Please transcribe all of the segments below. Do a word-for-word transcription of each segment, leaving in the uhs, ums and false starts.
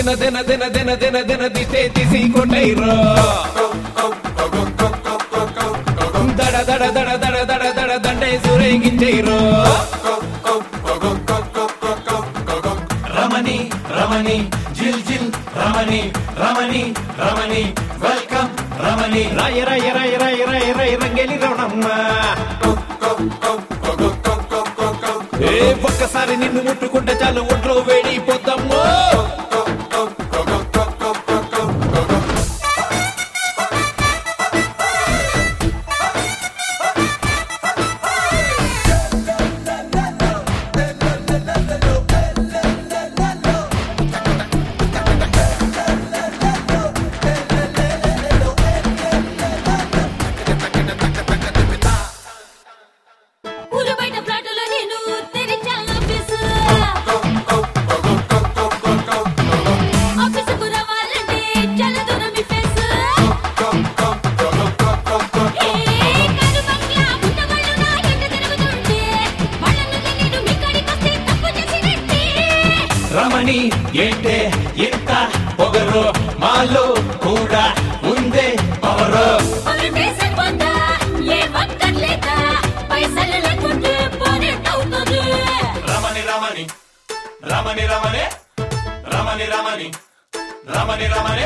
ದಿನ ದಿನ ದಿನ ದಿನ ದಿನ ದಿನ ದಿಸೆ ತಿಸಿಕೊಂಡೈರೋ ದಡ ದಡ ದಡ ದಡ ದಡ ದಡ ದಂಡೆ ಸುರೇಗಿಂಚೈರೋ ರಮಣಿ ರಮಣಿ ಜಿಲ್ ಜಿಲ್ ರಮಣಿ ರಮಣಿ ರಮಣಿ వెల్కమ్ రమణి రాయ రాయ రాయ రాయ రాయ రాయ రంగేలి రవణమ్మ ఏ ఒక్కసారి నిన్ను ముట్టుకుంటే చాలు ఒంట్లో వేడిపోతాము రమణి ఏంటే ఎంత పొగరు మాలో కూడా ఉందే పవరు రమణి రమణి రమణి రమణి రమణి రమణి రమణి రమణి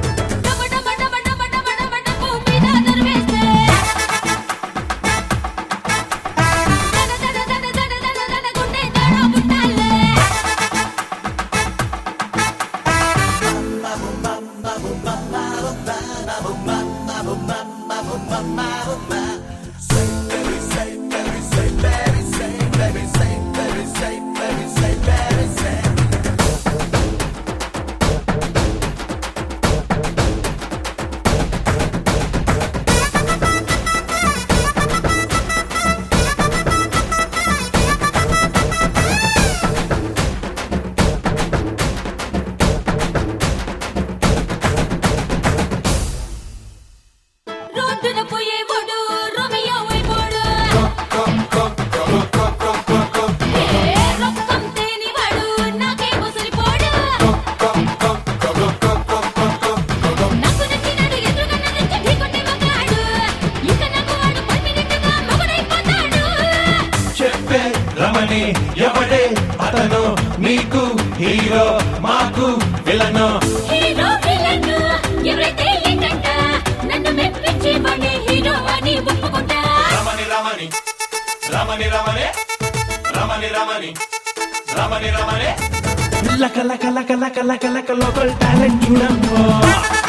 రమణి ఎవడే అతను నీకు హీరో మాకు విలను హీరో విలను ఎవరైతే ఏంటంట నన్ను మెప్పించే వాడే హీరో అని ఒప్పుకుంటా రమణి రమణి రమణి రమణి రమణి రమణి రమణి రమణి లక లక లక లక లక లక లోకల్ టాలెంట్ చూడమ్మా